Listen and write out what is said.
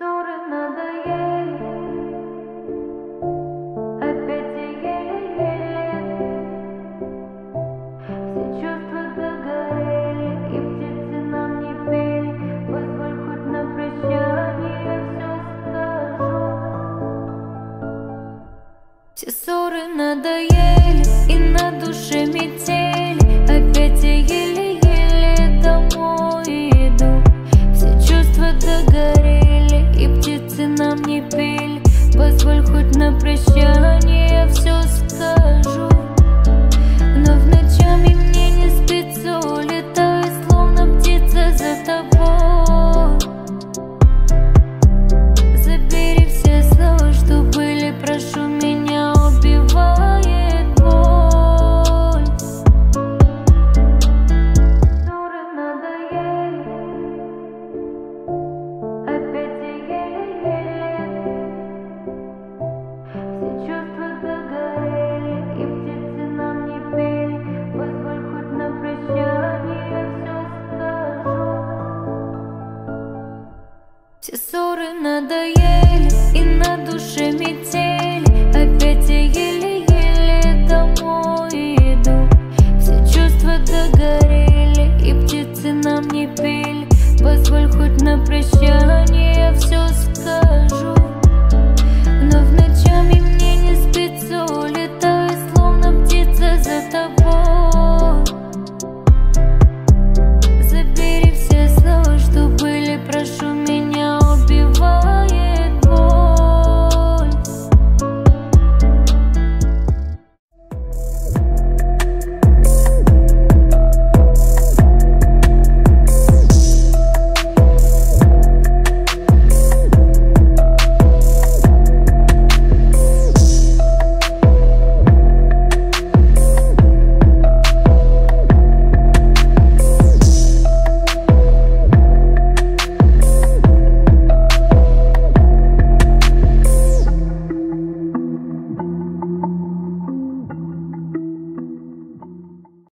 ссоры надоели, опять я еле-еле. Все чувства догорели, и птицы нам не пели. Позволь хоть на прощание все скажу. Все ссоры надоели, и на душе метели. Опять я еле-еле домой иду. Все чувства догорели, и птицы нам не пели. Позволь хоть на прощание все скажу. Но в ночами мне не спится, улетаю, словно птица за тобой. Забери все слова, что были, прошу, меня убивает боль. Ссоры надоели, опять я еле-еле. Все чувства догорели, и птицы нам не пели. Позволь хоть на прощание все скажу. Все ссоры надоели, и на душе метели. Опять я еле-еле домой иду. Все чувства догорели, и птицы нам не пели. Позволь хоть на прощание